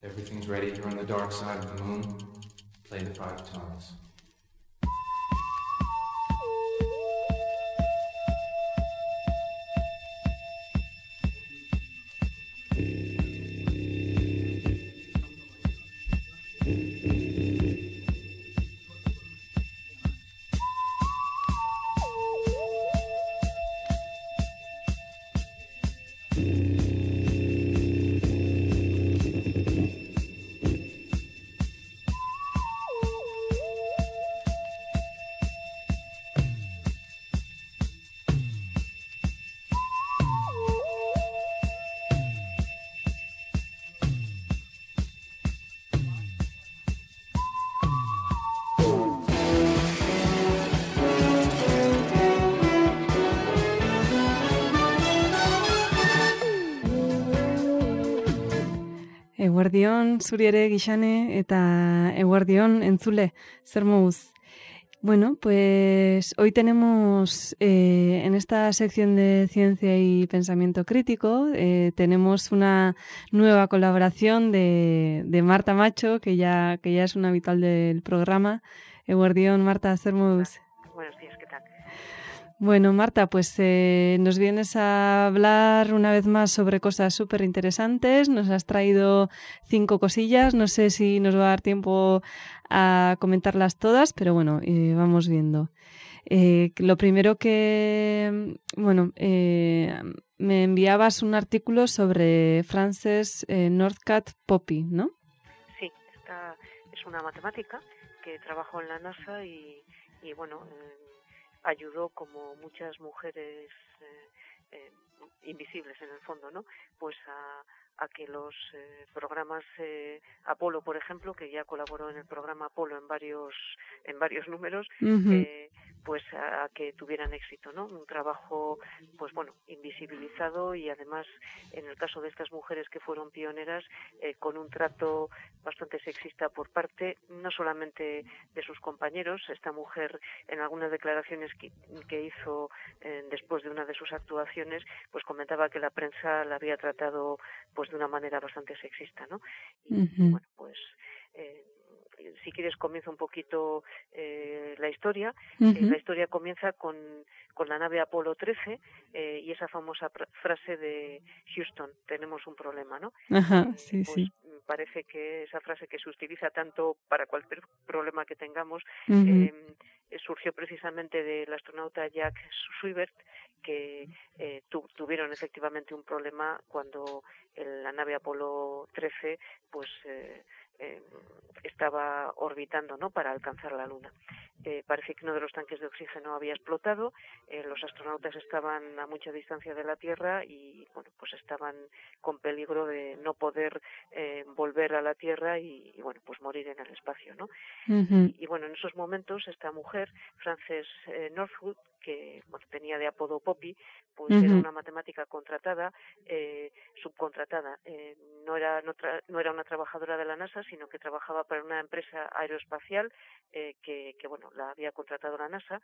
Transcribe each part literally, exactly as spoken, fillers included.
Everything's ready. You're on the dark side of the moon. Play the five tones. Eguardion, zuri ere gixane, eta eguardion, entzule, zer moduz. Bueno, pues hoy tenemos eh, en esta sección de Ciencia y Pensamiento Crítico, eh, tenemos una nueva colaboración de, de Marta Macho, que ya, que ya es una habitual del programa. Eguardion, Marta, zer moduz. Buenos días, ¿qué tal? Bueno, Marta, pues eh, nos vienes a hablar una vez más sobre cosas súper interesantes. Nos has traído cinco cosillas. No sé si nos va a dar tiempo a comentarlas todas, pero bueno, eh, vamos viendo. Eh, lo primero que, bueno, eh, me enviabas un artículo sobre Frances eh, Northcutt Poppe, ¿no? Sí, esta es una matemática que trabajó en la NASA y, y bueno... Eh, ayudó, como muchas mujeres eh, eh, invisibles en el fondo, ¿no? Pues a, a que los eh, programas eh, Apolo, por ejemplo, que ya colaboró en el programa Apolo en varios en varios números, uh-huh. eh, pues a, a que tuvieran éxito, ¿no? Un trabajo, pues bueno, invisibilizado y además, en el caso de estas mujeres que fueron pioneras, eh, con un trato bastante sexista por parte, no solamente de sus compañeros. Esta mujer, en algunas declaraciones que, que hizo eh, después de una de sus actuaciones, pues comentaba que la prensa la había tratado pues de una manera bastante sexista, ¿no? Y, uh-huh. bueno, pues eh, si quieres comienza un poquito eh, la historia. Uh-huh. Eh, la historia comienza con, con la nave Apolo trece eh, y esa famosa pr- frase de Houston, tenemos un problema, ¿no? Ajá, sí, pues, sí. Parece que esa frase, que se utiliza tanto para cualquier problema que tengamos, uh-huh. eh, surgió precisamente del astronauta Jack Swibert, que eh, tu, tuvieron efectivamente un problema cuando el, la nave Apolo trece pues eh, eh, estaba orbitando, ¿no?, para alcanzar la Luna. Eh, parece que uno de los tanques de oxígeno había explotado, eh, los astronautas estaban a mucha distancia de la Tierra y bueno, pues estaban con peligro de no poder eh, volver a la Tierra y, y bueno, pues morir en el espacio, ¿no? Uh-huh. Y, y bueno, en esos momentos esta mujer, Frances eh, Northcutt, que bueno, tenía de apodo Poppe, pues uh-huh. era una matemática contratada, eh, subcontratada. Eh, no era no, tra- no era una trabajadora de la NASA, sino que trabajaba para una empresa aeroespacial eh, que, que bueno, la había contratado la NASA,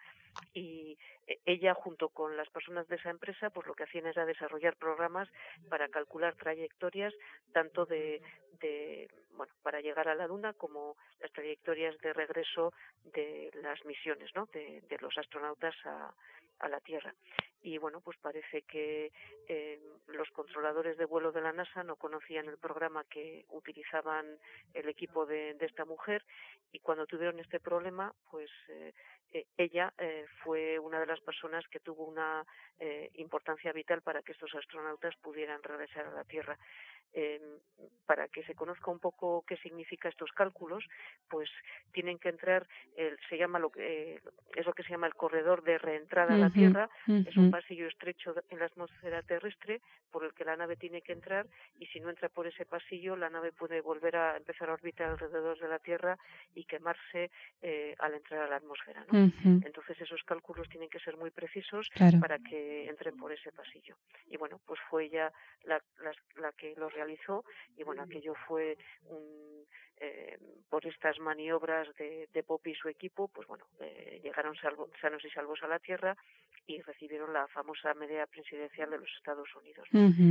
y eh, ella, junto con las personas de esa empresa, pues lo que hacían era desarrollar programas para calcular trayectorias tanto de, de bueno, para llegar a la Luna como las trayectorias de regreso de las misiones, ¿no?, de, de los astronautas a, a la Tierra. Y bueno, pues parece que eh, los controladores de vuelo de la NASA no conocían el programa que utilizaban el equipo de, de esta mujer, y cuando tuvieron este problema, pues eh, eh, ella eh, fue una de las personas que tuvo una eh, importancia vital para que estos astronautas pudieran regresar a la Tierra. Eh, para que se conozca un poco qué significa estos cálculos, pues tienen que entrar, eh, se llama lo que eh, es lo que se llama el corredor de reentrada uh-huh. a la Tierra. Uh-huh. Es un pasillo estrecho en la atmósfera terrestre por el que la nave tiene que entrar, y si no entra por ese pasillo, la nave puede volver a empezar a orbitar alrededor de la Tierra y quemarse eh, al entrar a la atmósfera, ¿no? Uh-huh. Entonces esos cálculos tienen que ser muy precisos, claro, para que entren por ese pasillo. Y bueno, pues fue ella la, la, la que los realizó, y bueno, aquello fue un, eh, por estas maniobras de, de Poppe y su equipo, pues bueno, eh, llegaron salvo, sanos y salvos a la Tierra y recibieron la famosa medalla presidencial de los Estados Unidos, ¿no? Uh-huh.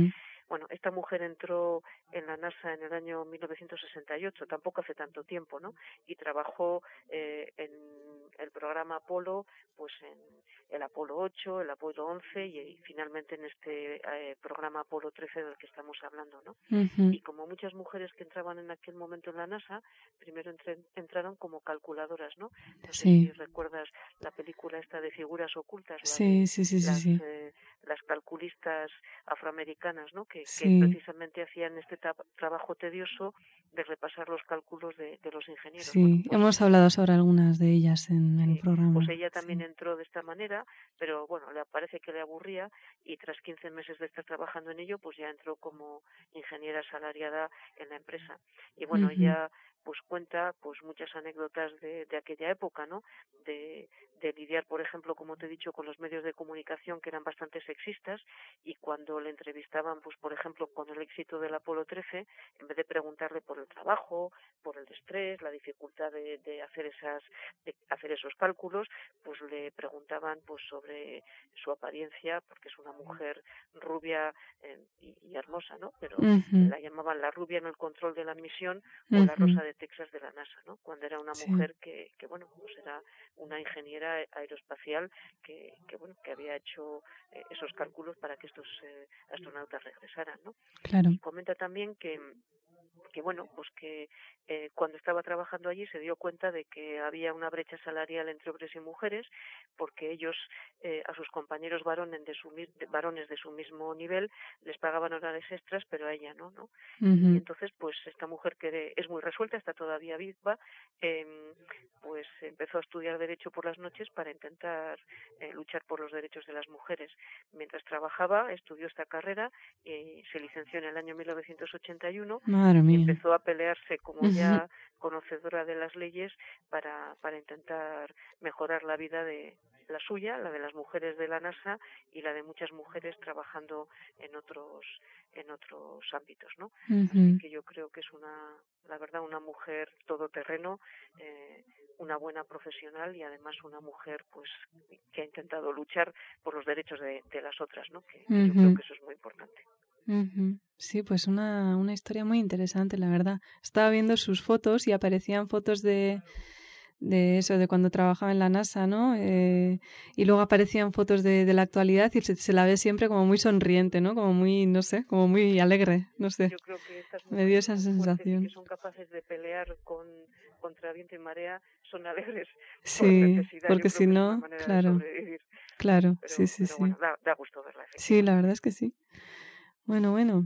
bueno, esta mujer entró en la NASA en el año mil novecientos sesenta y ocho, tampoco hace tanto tiempo, ¿no? Y trabajó eh, en el programa Apolo, pues en el Apolo ocho, el Apolo once y, y finalmente en este eh, programa Apolo trece del que estamos hablando, ¿no? Uh-huh. Y como muchas mujeres que entraban en aquel momento en la NASA, primero entre, entraron como calculadoras, ¿no? No sé Sí. si recuerdas la película esta de Figuras Ocultas, la Sí, de sí, sí, sí, las, sí. eh, las calculistas afroamericanas, ¿no? Que, que Sí. precisamente hacían este tra- trabajo tedioso de repasar los cálculos de, de los ingenieros. Sí, Bueno, pues, hemos hablado sobre algunas de ellas en, en el sí, programa. pues ella también Sí. entró de esta manera, pero bueno, le parece que le aburría y tras quince meses de estar trabajando en ello, pues ya entró como ingeniera asalariada en la empresa. Y bueno, Uh-huh. ella pues cuenta pues muchas anécdotas de, de aquella época, ¿no? De, de lidiar, por ejemplo, como te he dicho, con los medios de comunicación que eran bastante sexistas y cuando le entrevistaban, pues por ejemplo, con el éxito del Apolo trece, en vez de preguntarle por el trabajo, por el estrés, la dificultad de, de hacer esas, de hacer esos cálculos, pues le preguntaban pues sobre su apariencia, porque es una mujer rubia eh, y, y hermosa, ¿no? Pero uh-huh. la llamaban la rubia en el control de la misión uh-huh. o la rosa de Texas de la NASA, ¿no? Cuando era una sí. mujer que, que bueno, pues era una ingeniera aeroespacial que, que bueno, que había hecho eh, esos cálculos para que estos eh, astronautas regresaran, ¿no? Claro. Y comenta también que que bueno, pues que eh, cuando estaba trabajando allí se dio cuenta de que había una brecha salarial entre hombres y mujeres porque ellos eh, a sus compañeros varones de su varones de su mismo nivel les pagaban horarios extras, pero a ella no, ¿no? Uh-huh. Y entonces pues esta mujer que es muy resuelta, está todavía viva, eh, pues empezó a estudiar derecho por las noches para intentar eh, luchar por los derechos de las mujeres. Mientras trabajaba estudió esta carrera y se licenció en el año mil novecientos ochenta y uno. Madre mía. Y empezó a pelearse como ya conocedora de las leyes para, para intentar mejorar la vida de la suya, la de las mujeres de la NASA y la de muchas mujeres trabajando en otros en otros ámbitos, ¿no? Uh-huh. Así que yo creo que es una, la verdad, una mujer todoterreno, eh, una buena profesional y además una mujer pues que ha intentado luchar por los derechos de, de las otras, ¿no? Que, que uh-huh. yo creo que eso es muy importante. Uh-huh. Sí, pues una, una historia muy interesante, la verdad. Estaba viendo sus fotos y aparecían fotos de, de eso, de cuando trabajaba en la NASA, ¿no? Eh, y luego aparecían fotos de, de la actualidad y se, se la ve siempre como muy sonriente, ¿no? Como muy, no sé, como muy alegre, no sé. Yo creo que estas Me dio esa mujeres fuertes y sensación. que son capaces de pelear con, contra viento y marea son alegres Sí, por necesidad. porque Yo creo si que es no, una manera claro, de sobrevivir. claro, Pero, sí, sí, pero sí. bueno, da, da gusto verla. Sí, la verdad es que sí. Bueno, bueno,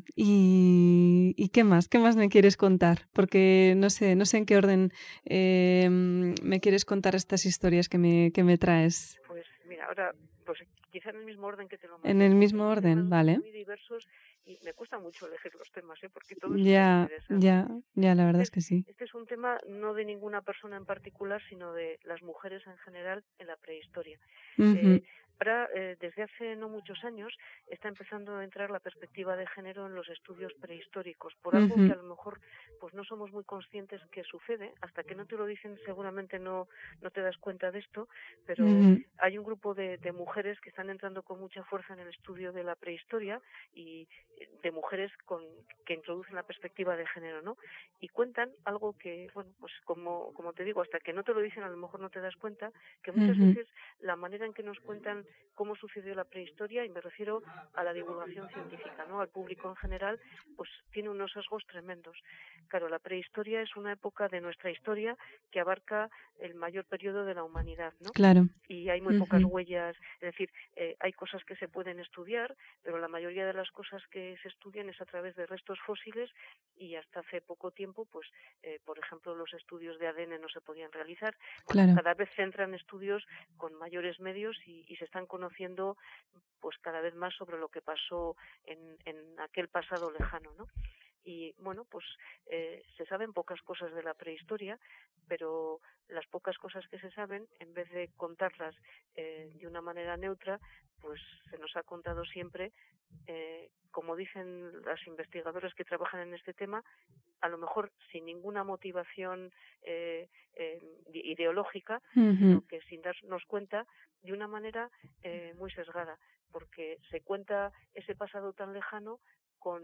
¿y, ¿y qué más? ¿Qué más me quieres contar? Porque no sé, no sé en qué orden eh, me quieres contar estas historias que me, que me traes. Pues mira, ahora, pues quizá en el mismo orden que te lo En mandé. el mismo Son orden, temas vale. muy diversos y me cuesta mucho elegir los temas, ¿eh? Porque todo es súper Ya, interesante. ya, ya, la verdad Este es que sí. Este es un tema no de ninguna persona en particular, sino de las mujeres en general en la prehistoria. Uh-huh. Eh, ahora, eh, desde hace no muchos años, está empezando a entrar la perspectiva de género en los estudios prehistóricos, por algo Uh-huh. que a lo mejor pues no somos muy conscientes que sucede, hasta que no te lo dicen seguramente no, no te das cuenta de esto, pero Uh-huh. hay un grupo de, de mujeres que están entrando con mucha fuerza en el estudio de la prehistoria y de mujeres con, que introducen la perspectiva de género, ¿no? Y cuentan algo que, bueno, pues como, como te digo, hasta que no te lo dicen a lo mejor no te das cuenta, que muchas Uh-huh. veces la manera en que nos cuentan cómo sucedió la prehistoria, y me refiero a la divulgación científica, ¿no? Al público en general, pues tiene unos sesgos tremendos. Claro, la prehistoria es una época de nuestra historia que abarca el mayor periodo de la humanidad, ¿no? Claro. Y hay muy Uh-huh. pocas huellas, es decir, eh, hay cosas que se pueden estudiar, pero la mayoría de las cosas que se estudian es a través de restos fósiles y hasta hace poco tiempo, pues, eh, por ejemplo, los estudios de A D N no se podían realizar. Bueno, Claro. cada vez se entran estudios con mayores medios y, y se están conociendo, pues, cada vez más sobre lo que pasó en, en aquel pasado lejano, ¿no? Y bueno, pues eh, se saben pocas cosas de la prehistoria, pero las pocas cosas que se saben, en vez de contarlas eh, de una manera neutra, pues se nos ha contado siempre, eh, como dicen las investigadoras que trabajan en este tema, a lo mejor sin ninguna motivación eh, eh, ideológica, Uh-huh. sino que sin darnos cuenta de una manera eh, muy sesgada, porque se cuenta ese pasado tan lejano con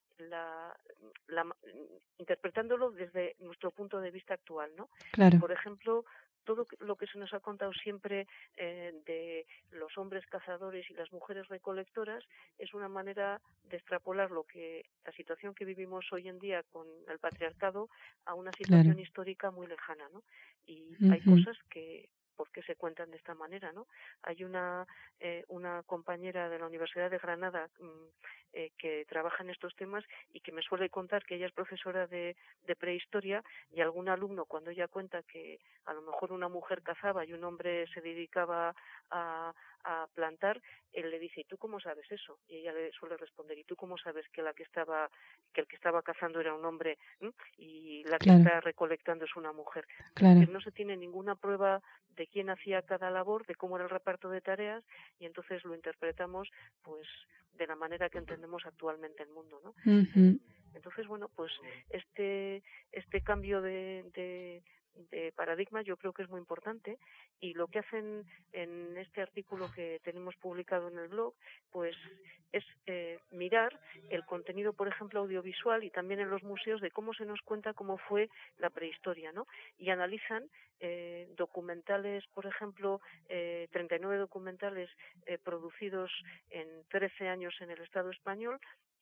la, la interpretándolo desde nuestro punto de vista actual, ¿no? Claro. Por ejemplo, todo lo que se nos ha contado siempre eh, de los hombres cazadores y las mujeres recolectoras es una manera de extrapolar lo que la situación que vivimos hoy en día con el patriarcado a una situación Claro. histórica muy lejana, ¿no? Y Uh-huh. hay cosas que ¿por qué se cuentan de esta manera, no? Hay una eh, una compañera de la Universidad de Granada mmm, eh, que trabaja en estos temas y que me suele contar que ella es profesora de, de prehistoria, y algún alumno, cuando ella cuenta que a lo mejor una mujer cazaba y un hombre se dedicaba a, a plantar, él le dice, ¿y tú cómo sabes eso? Y ella le suele responder, ¿y tú cómo sabes que la que estaba que el que estaba cazando era un hombre ¿m? y la que Claro. está recolectando es una mujer? Claro. Es decir, no se tiene ninguna prueba de quién hacía cada labor, de cómo era el reparto de tareas, y entonces lo interpretamos pues de la manera que entendemos actualmente el mundo, ¿no? Uh-huh. Entonces, bueno, pues este este cambio de, de de paradigma yo creo que es muy importante, y lo que hacen en este artículo que tenemos publicado en el blog pues es eh, mirar el contenido, por ejemplo, audiovisual, y también en los museos, de cómo se nos cuenta cómo fue la prehistoria, ¿no? Y analizan eh, documentales, por ejemplo, eh, treinta y nueve documentales eh, producidos en trece años en el Estado español.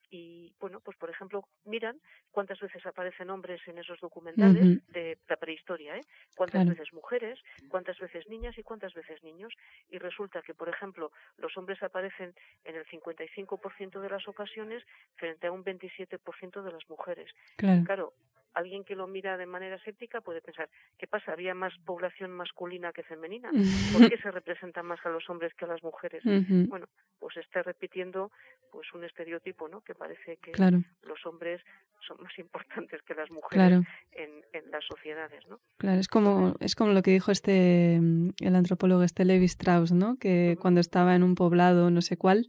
Y, bueno, pues por ejemplo, miran cuántas veces aparecen hombres en esos documentales Uh-huh. de la prehistoria, ¿eh? Cuántas Claro. veces mujeres, cuántas veces niñas y cuántas veces niños. Y resulta que, por ejemplo, los hombres aparecen en el cincuenta y cinco por ciento de las ocasiones frente a un veintisiete por ciento de las mujeres. Claro. Claro, alguien que lo mira de manera escéptica puede pensar, ¿qué pasa? ¿Había más población masculina que femenina? ¿Por qué se representa más a los hombres que a las mujeres? Uh-huh. Bueno, pues está repitiendo pues un estereotipo, ¿no? Que parece que Claro. los hombres son más importantes que las mujeres Claro. en, en las sociedades, ¿no? Claro, es como es como lo que dijo este el antropólogo este Levi Strauss, ¿no? Que Uh-huh. cuando estaba en un poblado no sé cuál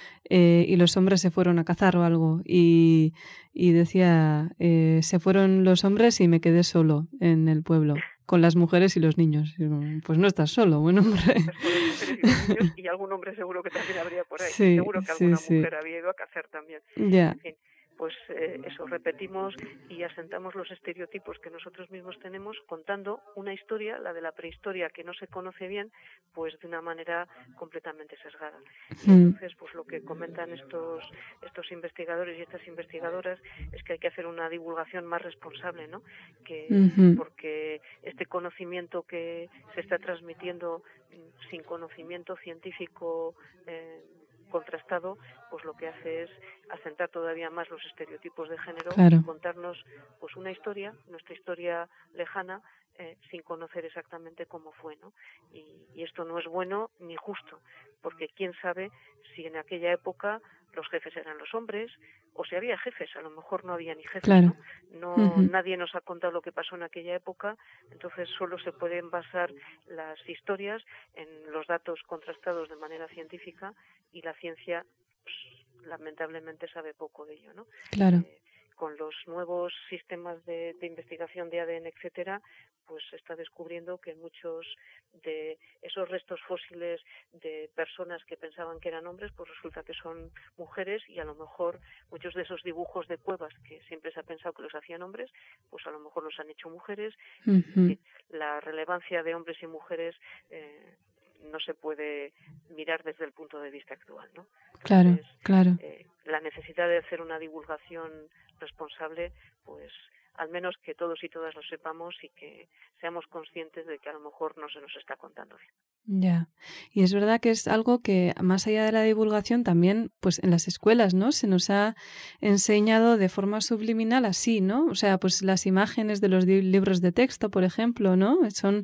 eh, y los hombres se fueron a cazar o algo y, y decía eh, se fueron los hombres y me quedé solo en el pueblo con las mujeres y los niños. Y digo, pues no estás solo, buen hombre. Estás con las mujeres y los niños, y algún hombre seguro que también habría por ahí. Sí, Seguro que sí, alguna sí. mujer había ido a cazar también. Ya. En fin, pues eh, eso, repetimos y asentamos los estereotipos que nosotros mismos tenemos, contando una historia, la de la prehistoria, que no se conoce bien, pues de una manera completamente sesgada. Y Mm. entonces, pues lo que comentan estos estos investigadores y estas investigadoras es que hay que hacer una divulgación más responsable, ¿no? Que Ujú. porque este conocimiento que se está transmitiendo mm, sin conocimiento científico eh, contrastado, pues lo que hace es asentar todavía más los estereotipos de género Claro. y contarnos pues una historia, nuestra historia lejana, eh, sin conocer exactamente cómo fue, ¿no? Y, y esto no es bueno ni justo, porque quién sabe si en aquella época los jefes eran los hombres, o si había jefes, a lo mejor no había ni jefes, Claro. ¿no? No, Ujú. nadie nos ha contado lo que pasó en aquella época, entonces solo se pueden basar las historias en los datos contrastados de manera científica, y la ciencia, pues, lamentablemente, sabe poco de ello, ¿no? Claro. Eh, con los nuevos sistemas de, de investigación de A D N, etcétera, pues se está descubriendo que muchos de esos restos fósiles de personas que pensaban que eran hombres, pues resulta que son mujeres, y a lo mejor muchos de esos dibujos de cuevas que siempre se ha pensado que los hacían hombres, pues a lo mejor los han hecho mujeres. Ujú. En fin, la relevancia de hombres y mujeres eh, no se puede mirar desde el punto de vista actual, ¿no? Claro, Entonces, claro. eh, la necesidad de hacer una divulgación responsable, pues al menos que todos y todas lo sepamos y que seamos conscientes de que a lo mejor no se nos está contando bien. Ya. Y es verdad que es algo que, más allá de la divulgación, también, pues en las escuelas, ¿no? Se nos ha enseñado de forma subliminal así, ¿no? O sea, pues las imágenes de los di- libros de texto, por ejemplo, ¿no? Son,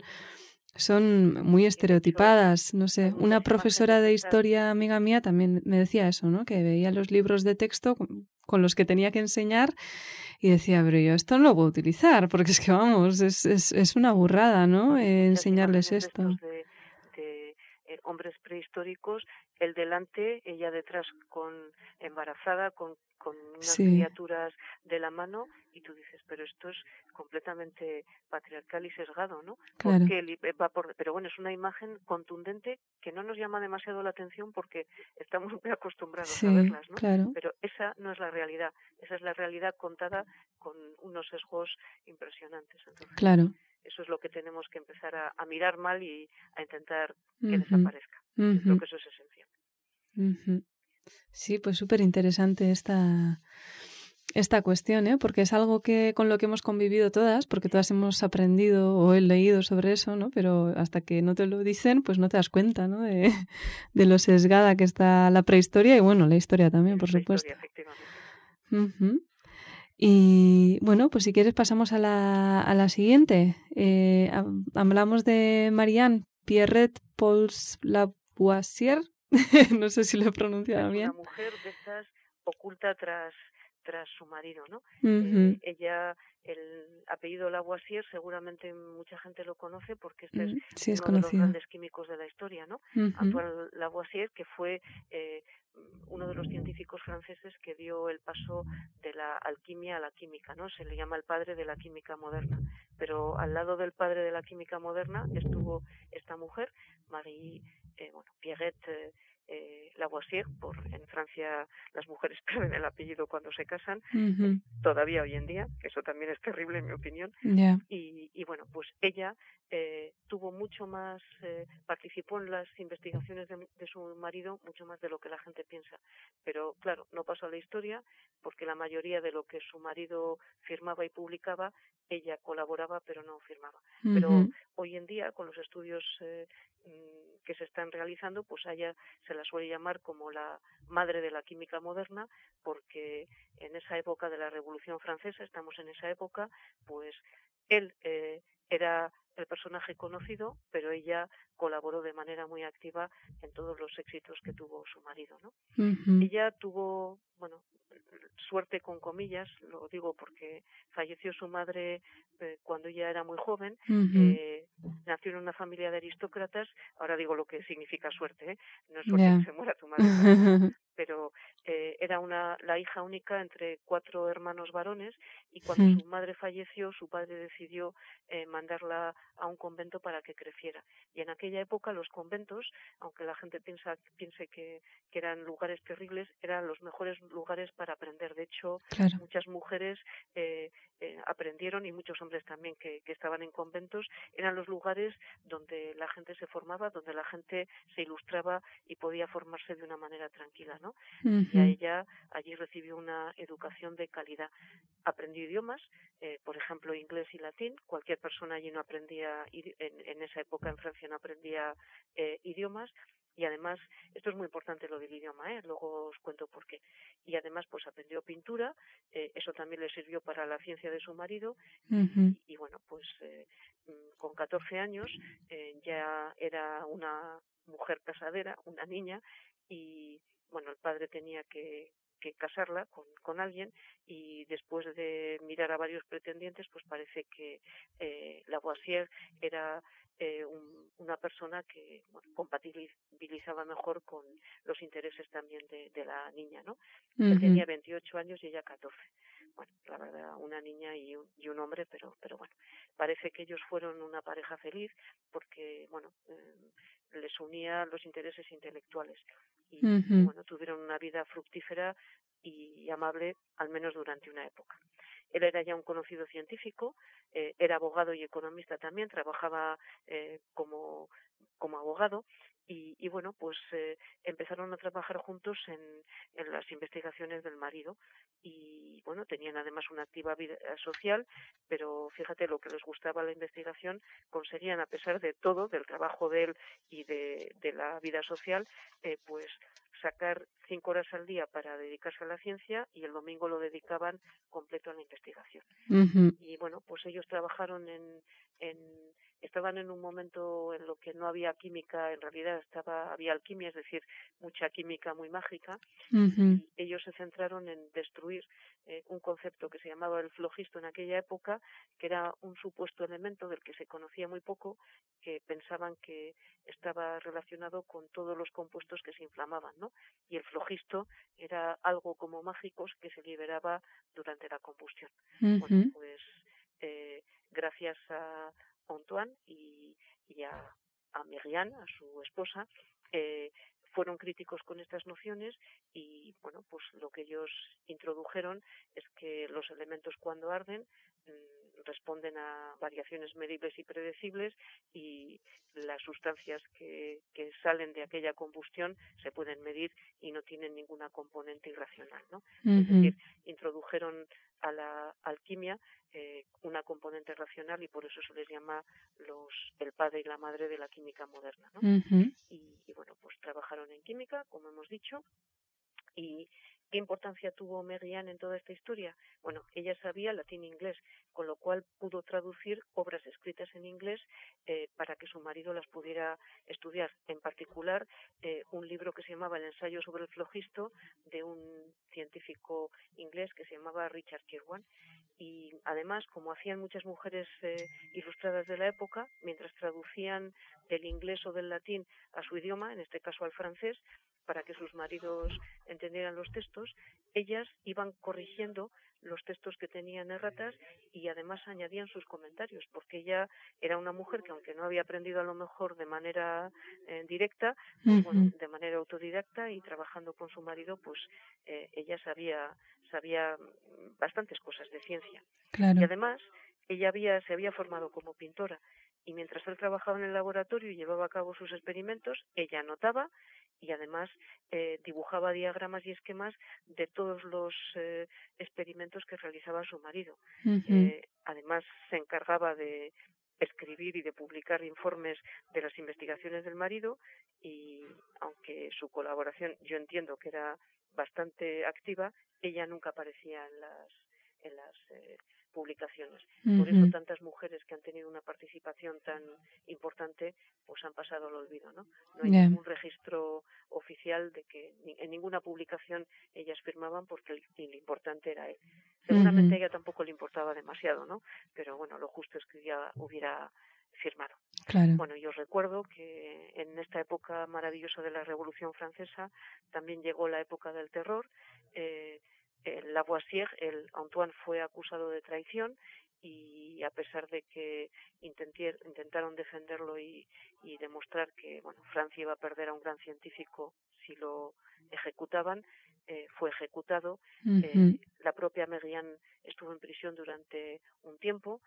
son muy estereotipadas. No sé, Hay una muchas profesora imágenes de de estas. historia, amiga mía, también me decía eso, ¿no? Que veía los libros de texto con, con los que tenía que enseñar y decía, pero yo esto no lo puedo utilizar, porque es que, vamos, es, es, es una burrada, ¿no? Eh, Muchas enseñarles imágenes de esto. estos de, de, eh, hombres prehistóricos, él delante, ella detrás con embarazada, con, con unas Sí. criaturas de la mano, y tú dices, pero esto es completamente patriarcal y sesgado, ¿no? Claro. Porque él va por, pero bueno, es una imagen contundente que no nos llama demasiado la atención porque estamos muy acostumbrados Sí, a verlas, ¿no? claro. Pero esa no es la realidad, esa es la realidad contada con unos sesgos impresionantes. Entonces, Claro. eso es lo que tenemos que empezar a, a mirar mal y a intentar que Ujú, desaparezca. Yo creo ujú, que eso es esencial. ujú. Sí, pues súper interesante esta, esta cuestión, ¿eh? Porque es algo que con lo que hemos convivido todas, porque todas hemos aprendido o he leído sobre eso, ¿no? Pero hasta que no te lo dicen, pues no te das cuenta, ¿no? De, de lo sesgada que está la prehistoria y, bueno, la historia también, por La supuesto. historia, efectivamente. Ujú. Y bueno, pues si quieres pasamos a la, a la siguiente. Eh, hab- hablamos de Marianne Pierrette Pauls Lavoisier. No sé si lo he pronunciado Es una bien. mujer de estas oculta tras tras su marido, ¿no? Ujú. Eh, ella, el apellido Lavoisier, seguramente mucha gente lo conoce porque este es Mm, sí, es uno de los conocido. grandes químicos de la historia, ¿no? Ujú. Antoine Lavoisier, que fue eh, uno de los científicos franceses que dio el paso de la alquimia a la química, ¿no? Se le llama el padre de la química moderna. Pero al lado del padre de la química moderna estuvo esta mujer, Marie, eh, bueno, Pierrette eh, eh, Lavoisier, por en Francia las mujeres pierden el apellido cuando se casan, Ujú. eh, todavía hoy en día, que eso también es terrible en mi opinión, Ya. y, y bueno, pues ella eh, tuvo mucho más, eh, participó en las investigaciones de, de su marido mucho más de lo que la gente piensa, pero claro, no pasó a la historia porque la mayoría de lo que su marido firmaba y publicaba, ella colaboraba pero no firmaba. Pero Ujú. hoy en día, con los estudios eh, que se están realizando, pues a ella se la suele llamar como la madre de la química moderna, porque en esa época de la Revolución Francesa, estamos en esa época, pues él eh, era el personaje conocido, pero ella colaboró de manera muy activa en todos los éxitos que tuvo su marido, ¿no? Ujú. Ella tuvo, bueno, suerte con comillas, lo digo porque falleció su madre eh, cuando ella era muy joven, Ujú. eh, nació en una familia de aristócratas, ahora digo lo que significa suerte, ¿eh? No es suerte Ya. que se muera tu madre, para nada, pero eh, era una la hija única entre cuatro hermanos varones y cuando Mm. su madre falleció, su padre decidió eh, mandarla a un convento para que creciera. Y en aquella época los conventos, aunque la gente piensa piense que, que eran lugares terribles, eran los mejores lugares para aprender. De hecho, Claro. muchas mujeres eh, eh, aprendieron y muchos hombres también que, que estaban en conventos, eran los lugares donde la gente se formaba, donde la gente se ilustraba y podía formarse de una manera tranquila, ¿no? Y a Ujú. ella allí recibió una educación de calidad. Aprendió idiomas, eh, por ejemplo, inglés y latín. Cualquier persona allí no aprendía, en, en esa época en Francia no aprendía eh, idiomas. Y además, esto es muy importante lo del idioma, ¿eh? Luego os cuento por qué. Y además, pues aprendió pintura, eh, eso también le sirvió para la ciencia de su marido. Ujú. Y, y bueno, pues eh, con catorce años eh, ya era una mujer casadera, una niña, y bueno, el padre tenía que, que casarla con, con alguien, y después de mirar a varios pretendientes, pues parece que eh, Lavoisier era eh, un, una persona que bueno, compatibilizaba mejor con los intereses también de, de la niña, ¿no? Ujú. Él tenía veintiocho años y ella catorce. Bueno, la verdad, una niña y un, y un hombre, pero, pero bueno, parece que ellos fueron una pareja feliz porque, bueno, eh, les unía los intereses intelectuales y, Ujú. y, bueno, tuvieron una vida fructífera y amable, al menos durante una época. Él era ya un conocido científico, eh, era abogado y economista también, trabajaba eh, como, como abogado y, y bueno, pues eh, empezaron a trabajar juntos en, en las investigaciones del marido y bueno, tenían además una activa vida social, pero fíjate lo que les gustaba la investigación, conseguían a pesar de todo, del trabajo de él y de, de la vida social, eh, pues sacar cinco horas al día para dedicarse a la ciencia y el domingo lo dedicaban completo a la investigación. Ujú. Y bueno, pues ellos trabajaron en, en estaban en un momento en lo que no había química, en realidad estaba había alquimia, es decir, mucha química muy mágica, uh-huh. y ellos se centraron en destruir eh, un concepto que se llamaba el flogisto en aquella época, que era un supuesto elemento del que se conocía muy poco, que pensaban que estaba relacionado con todos los compuestos que se inflamaban, ¿no? Y el flogisto era algo como mágicos que se liberaba durante la combustión. Uh-huh. Bueno, pues eh, gracias a Antoine y, y a, a Merian, a su esposa, eh, fueron críticos con estas nociones y, bueno, pues lo que ellos introdujeron es que los elementos cuando arden mmm, responden a variaciones medibles y predecibles, y las sustancias que, que salen de aquella combustión se pueden medir y no tienen ninguna componente irracional, ¿no? Uh-huh. Es decir, introdujeron a la alquimia eh, una componente racional, y por eso se les llama los el padre y la madre de la química moderna, ¿no? Uh-huh. Y, y bueno, pues trabajaron en química, como hemos dicho. ¿Y qué importancia tuvo Merian en toda esta historia? Bueno, ella sabía latín e inglés, con lo cual pudo traducir obras escritas en inglés eh, para que su marido las pudiera estudiar. En particular, eh, un libro que se llamaba El ensayo sobre el flogisto, de un científico inglés que se llamaba Richard Kirwan. Y además, como hacían muchas mujeres eh, ilustradas de la época, mientras traducían del inglés o del latín a su idioma, en este caso al francés, para que sus maridos entendieran los textos, ellas iban corrigiendo los textos que tenían erratas y además añadían sus comentarios, porque ella era una mujer que, aunque no había aprendido a lo mejor de manera eh, directa, pues, uh-huh. bueno, de manera autodidacta y trabajando con su marido, pues eh, ella sabía sabía bastantes cosas de ciencia. Claro. Y además ella había se había formado como pintora, y mientras él trabajaba en el laboratorio y llevaba a cabo sus experimentos, ella anotaba y además eh, dibujaba diagramas y esquemas de todos los eh, experimentos que realizaba su marido. Uh-huh. Eh, además se encargaba de escribir y de publicar informes de las investigaciones del marido, y aunque su colaboración yo entiendo que era bastante activa, ella nunca aparecía en las en las eh, publicaciones. Uh-huh. Por eso tantas mujeres que han tenido una participación tan importante pues han pasado al olvido, ¿no? No hay yeah. ningún registro oficial de que ni, en ninguna publicación ellas firmaban, porque el, el importante era él. Seguramente uh-huh. a ella tampoco le importaba demasiado, ¿no? Pero bueno, lo justo es que ella hubiera firmado. Claro. Bueno, yo recuerdo que en esta época maravillosa de la Revolución Francesa también llegó la época del terror. Eh, el Lavoisier, el Antoine, fue acusado de traición, y a pesar de que intentier, intentaron defenderlo y, y demostrar que bueno, Francia iba a perder a un gran científico si lo ejecutaban, eh, fue ejecutado. Uh-huh. Eh, la propia Merian estuvo en prisión durante un tiempo,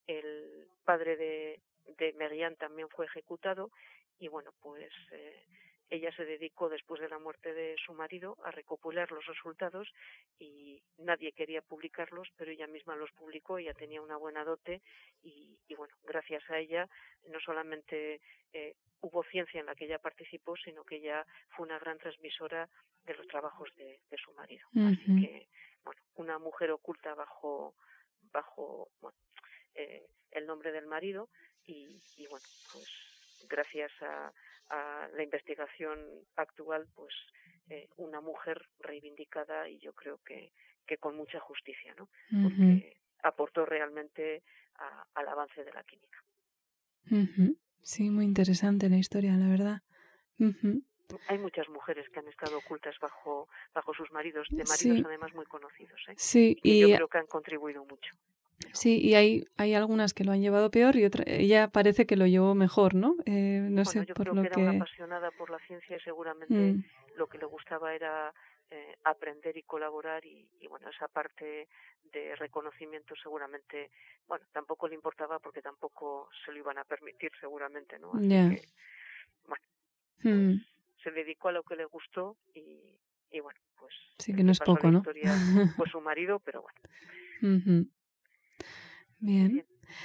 el padre de, de Merian también fue ejecutado, y bueno, pues eh, ella se dedicó, después de la muerte de su marido, a recopilar los resultados, y nadie quería publicarlos, pero ella misma los publicó. Ella tenía una buena dote y, y bueno, gracias a ella no solamente eh, hubo ciencia en la que ella participó, sino que ella fue una gran transmisora de los trabajos de, de su marido. Uh-huh. Así que, bueno, una mujer oculta bajo, bajo bueno, eh, el nombre del marido, y, y bueno, pues gracias a, a la investigación actual, pues eh, una mujer reivindicada, y yo creo que, que con mucha justicia, ¿no? Uh-huh. Porque aportó realmente a, al avance de la química. Uh-huh. Sí, muy interesante la historia, la verdad. Uh-huh. Hay muchas mujeres que han estado ocultas bajo bajo sus maridos, de maridos sí. además muy conocidos, ¿eh? Sí, y, y yo creo que han contribuido mucho. Sí, y hay, hay algunas que lo han llevado peor, y otra, ella parece que lo llevó mejor, ¿no? Eh, no bueno, sé yo por creo lo que era que... una apasionada por la ciencia, y seguramente mm. lo que le gustaba era eh, aprender y colaborar, y, y bueno, esa parte de reconocimiento seguramente, bueno, tampoco le importaba, porque tampoco se lo iban a permitir seguramente, ¿no? Así yeah. que, bueno, mm. pues, se dedicó a lo que le gustó, y, y bueno, pues... Sí, que no es poco, ¿no? Historia fue su marido, pero bueno. Uh-huh. Bien.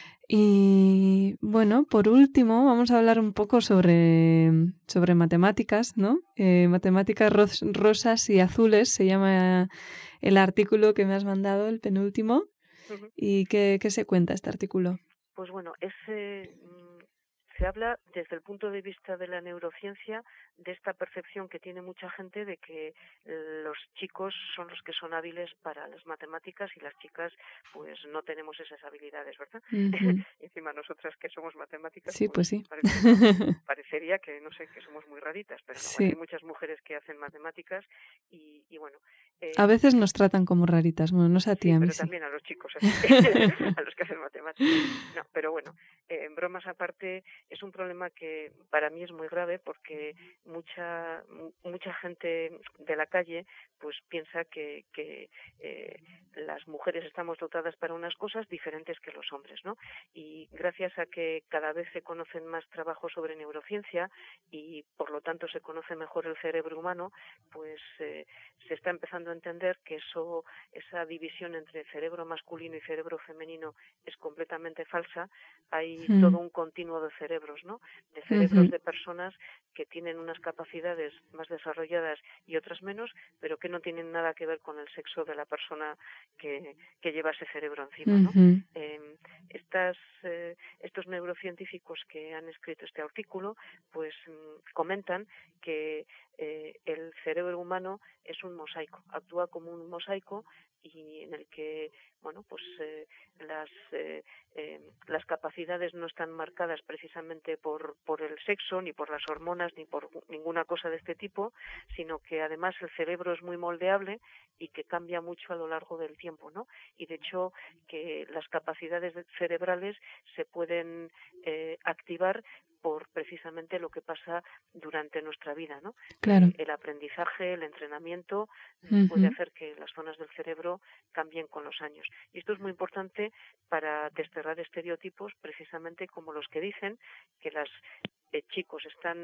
Y bueno, por último, vamos a hablar un poco sobre, sobre matemáticas, ¿no? Eh, matemáticas ros- rosas y azules, se llama el artículo que me has mandado, el penúltimo. Uh-huh. ¿Y qué, qué se cuenta este artículo? Pues bueno, es, eh, se habla desde el punto de vista de la neurociencia de esta percepción que tiene mucha gente de que los chicos son los que son hábiles para las matemáticas y las chicas pues no tenemos esas habilidades, ¿verdad? Uh-huh. Encima nosotras que somos matemáticas, sí, pues, pues sí. parece, parecería que, no sé, que somos muy raritas, pero no, sí. bueno, hay muchas mujeres que hacen matemáticas y, y bueno. Eh, a veces nos tratan como raritas, bueno, no sé a ti, sí, a mí pero sí. también a los chicos, así, a los que hacen matemáticas. No, pero bueno, eh, en bromas aparte, es un problema que para mí es muy grave porque mucha mucha gente de la calle pues piensa que, que eh, las mujeres estamos dotadas para unas cosas diferentes que los hombres, ¿no? Y gracias a que cada vez se conocen más trabajos sobre neurociencia y por lo tanto se conoce mejor el cerebro humano, pues eh, se está empezando a entender que eso, esa división entre cerebro masculino y cerebro femenino es completamente falsa. Hay mm. todo un continuo de cerebros, ¿no? De cerebros uh-huh. de personas que tienen unas capacidades más desarrolladas y otras menos, pero que no tienen nada que ver con el sexo de la persona que, que lleva ese cerebro encima, ¿no? Uh-huh. Eh, estas, eh, estos neurocientíficos que han escrito este artículo, pues mm, comentan que eh, el cerebro humano es un mosaico, actúa como un mosaico y en el que, bueno, pues eh, las eh, eh, las capacidades no están marcadas precisamente por por el sexo, ni por las hormonas, ni por ninguna cosa de este tipo, sino que además el cerebro es muy moldeable y que cambia mucho a lo largo del tiempo, ¿no? Y de hecho que las capacidades cerebrales se pueden eh, activar por precisamente lo que pasa durante nuestra vida, ¿no? Claro. Eh, el aprendizaje, el entrenamiento uh-huh. puede hacer que las zonas del cerebro cambien con los años. Y esto es muy importante para desterrar estereotipos, precisamente como los que dicen que las eh, chicos están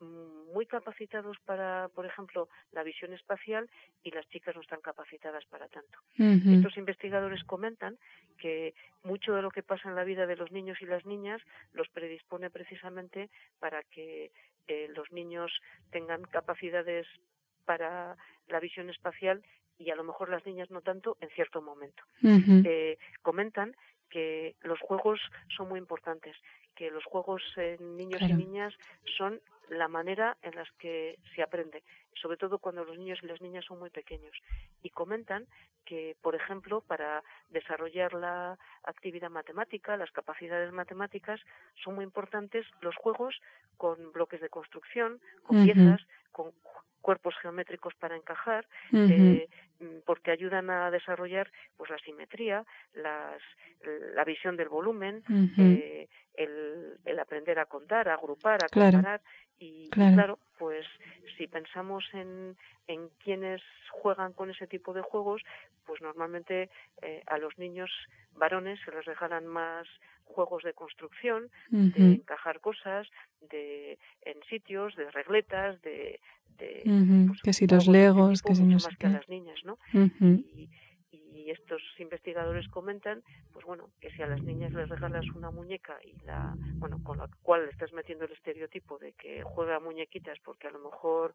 muy capacitados para, por ejemplo, la visión espacial y las chicas no están capacitadas para tanto. Uh-huh. Estos investigadores comentan que mucho de lo que pasa en la vida de los niños y las niñas los predispone precisamente para que eh, los niños tengan capacidades para la visión espacial y a lo mejor las niñas no tanto en cierto momento. Uh-huh. Eh, comentan que los juegos son muy importantes, que los juegos en niños claro. y niñas son la manera en las que se aprende, sobre todo cuando los niños y las niñas son muy pequeños. Y comentan que, por ejemplo, para desarrollar la actividad matemática, las capacidades matemáticas, son muy importantes los juegos con bloques de construcción, con uh-huh. piezas, con cuerpos geométricos para encajar, uh-huh. eh, porque ayudan a desarrollar pues la simetría, las, la visión del volumen, uh-huh. eh, el, el aprender a contar, a agrupar, a claro. comparar. Y claro. y claro, pues si pensamos en, en quienes juegan con ese tipo de juegos, pues normalmente eh, a los niños varones se les regalan más juegos de construcción, uh-huh. de encajar cosas, de en sitios, de regletas, de, de uh-huh. pues, que si los legos, tipo, que si mucho no más sé que qué. a las niñas, ¿no? Uh-huh. Y, y estos investigadores comentan, pues bueno, que si a las niñas les regalas una muñeca y la, bueno, con la cual le estás metiendo el estereotipo de que juega a muñequitas porque a lo mejor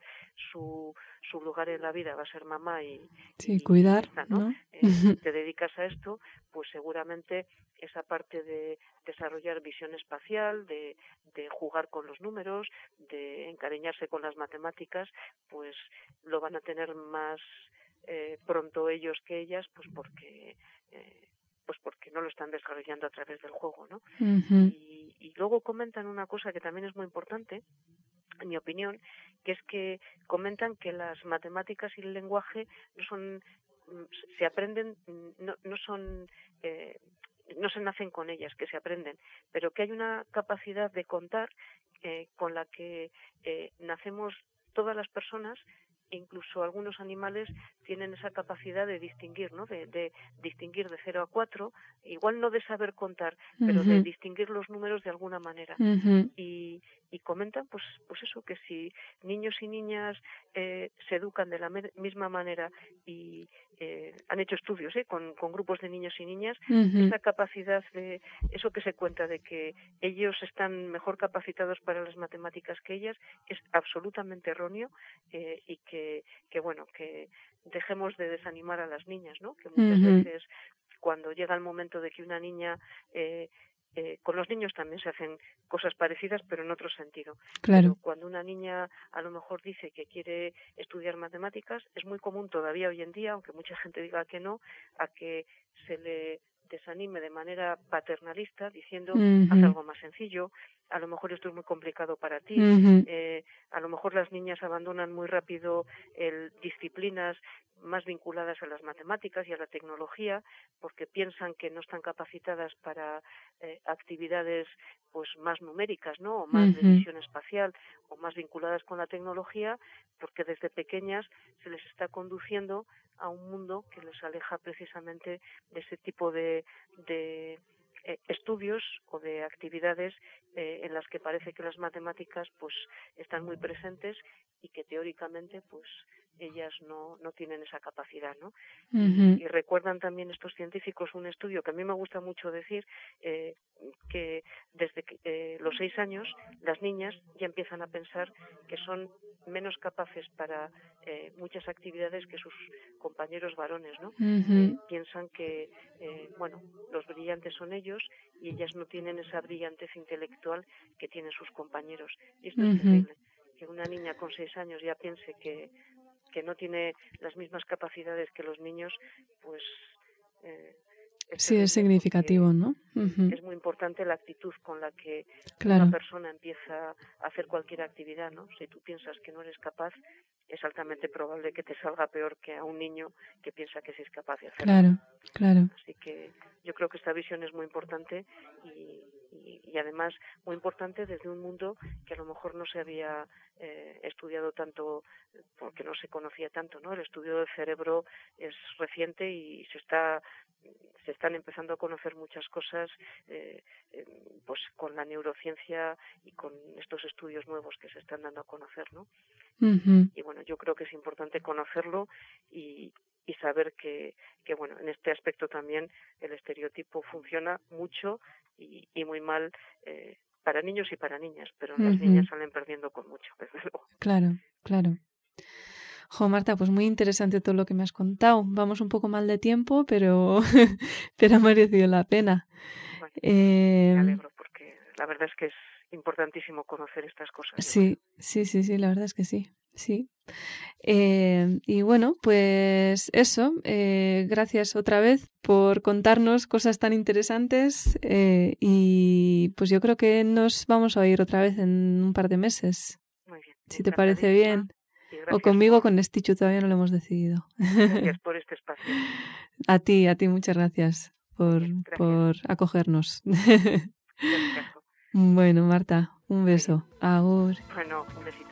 su su lugar en la vida va a ser mamá y, sí, y cuidar, esta, ¿no? ¿no? Eh, te dedicas a esto, pues seguramente esa parte de desarrollar visión espacial, de, de jugar con los números, de encariñarse con las matemáticas, pues lo van a tener más Eh, pronto ellos que ellas, pues porque eh, pues porque no lo están desarrollando a través del juego, ¿no? Uh-huh. Y, y luego comentan una cosa que también es muy importante, en mi opinión, que es que comentan que las matemáticas y el lenguaje no son, se aprenden, no, no son eh, no se nacen con ellas, que se aprenden, pero que hay una capacidad de contar eh, con la que eh, nacemos todas las personas. Incluso algunos animales tienen esa capacidad de distinguir, ¿no? De, de distinguir de cero a cuatro, igual no de saber contar, uh-huh. pero de distinguir los números de alguna manera. Uh-huh. Y, y comentan, pues, pues eso, que si niños y niñas eh, se educan de la me- misma manera y eh, han hecho estudios ¿eh? con, con grupos de niños y niñas, uh-huh. esa capacidad de, eso que se cuenta de que ellos están mejor capacitados para las matemáticas que ellas, es absolutamente erróneo eh, y que, que, bueno, que dejemos de desanimar a las niñas, ¿no? Que muchas uh-huh. veces cuando llega el momento de que una niña eh, Eh, con los niños también se hacen cosas parecidas, pero en otro sentido. Claro. Pero cuando una niña a lo mejor dice que quiere estudiar matemáticas, es muy común todavía hoy en día, aunque mucha gente diga que no, a que se le desanime de manera paternalista diciendo uh-huh. haz algo más sencillo, a lo mejor esto es muy complicado para ti, uh-huh. eh, a lo mejor las niñas abandonan muy rápido el, disciplinas más vinculadas a las matemáticas y a la tecnología porque piensan que no están capacitadas para eh, actividades pues más numéricas, ¿no? O más uh-huh. de visión espacial o más vinculadas con la tecnología, porque desde pequeñas se les está conduciendo a un mundo que les aleja precisamente de ese tipo de, de eh, estudios o de actividades eh, en las que parece que las matemáticas pues están muy presentes y que teóricamente pues ellas no, no tienen esa capacidad, ¿no? Uh-huh. Y, y recuerdan también estos científicos un estudio que a mí me gusta mucho decir, eh, que desde que, eh, los seis años las niñas ya empiezan a pensar que son menos capaces para eh, muchas actividades que sus compañeros varones, ¿no? Uh-huh. Eh, piensan que, eh, bueno, los brillantes son ellos y ellas no tienen esa brillantez intelectual que tienen sus compañeros. Y esto uh-huh. es terrible, que una niña con seis años ya piense que que no tiene las mismas capacidades que los niños, pues eh, es sí, es significativo, ¿no? Uh-huh. Es muy importante la actitud con la que claro. una persona empieza a hacer cualquier actividad, ¿no? Si tú piensas que no eres capaz, es altamente probable que te salga peor que a un niño que piensa que sí es capaz de hacerlo. Claro, claro. Así que yo creo que esta visión es muy importante y, y, y además muy importante desde un mundo que a lo mejor no se había eh, estudiado tanto porque no se conocía tanto, ¿no? El estudio del cerebro es reciente y se está se están empezando a conocer muchas cosas eh, eh, pues con la neurociencia y con estos estudios nuevos que se están dando a conocer, ¿no? Uh-huh. Y bueno, yo creo que es importante conocerlo y, y saber que, que, bueno, en este aspecto también el estereotipo funciona mucho y, y muy mal eh, para niños y para niñas, pero uh-huh. las niñas salen perdiendo con mucho, desde luego. Claro, claro. Jo, Marta, pues muy interesante todo lo que me has contado. Vamos un poco mal de tiempo, pero, pero ha merecido la pena. Bueno, eh... me alegro porque la verdad es que es importantísimo conocer estas cosas. Sí, sí, sí, sí, la verdad es que sí, sí. Eh, y bueno, pues eso, eh, gracias otra vez por contarnos cosas tan interesantes eh, y pues yo creo que nos vamos a oír otra vez en un par de meses. Muy bien. Si te parece bien. O conmigo por... con Stichu, todavía no lo hemos decidido. Gracias por este espacio. A ti, a ti, muchas gracias por, gracias. por acogernos. Gracias. Bueno, Marta, un beso. Agur. Bueno, un besito.